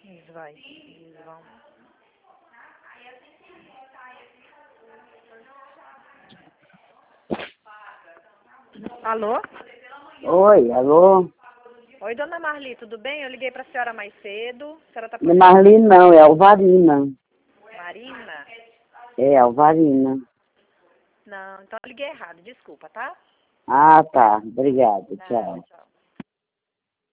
Eles vão. Alô? Oi, alô? Oi, dona Marli, tudo bem? Eu liguei para a senhora mais cedo. A senhora tá Não é Marli não, é Alvarina. Marina? É, Alvarina. Não, então eu liguei errado, desculpa, tá? Ah, tá. Obrigada. Nada, Tchau. tchau.